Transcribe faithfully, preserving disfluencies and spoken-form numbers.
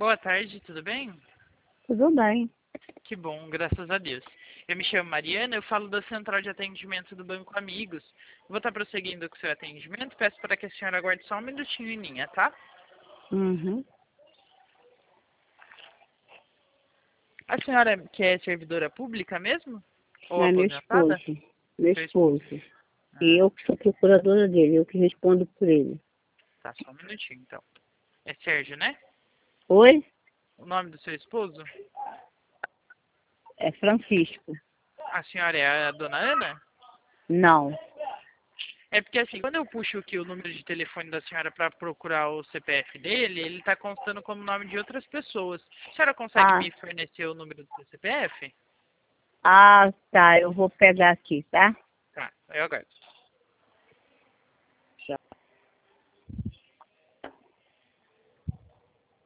Boa tarde, tudo bem? Tudo bem. Que bom, graças a Deus. Eu me chamo Mariana, eu falo da Central de Atendimento do Banco Amigos. Vou estar prosseguindo com o seu atendimento, peço para que a senhora aguarde só um minutinho em linha, tá? Uhum. A senhora que é servidora pública mesmo? Ou É meu aposentada? esposo. Meu Seu esposo. esposo. E Ah, eu que sou procuradora dele, eu que respondo por ele. tá, só um minutinho então. É Sérgio, né? Oi? O nome do seu esposo? É Francisco. A senhora é a dona Ana? Não. É porque assim, quando eu puxo aqui o número de telefone da senhora para procurar o C P F dele, ele está constando como nome de outras pessoas. A senhora consegue Ah, me fornecer o número do seu C P F? ah, tá. Eu vou pegar aqui, tá? Tá, eu aguardo.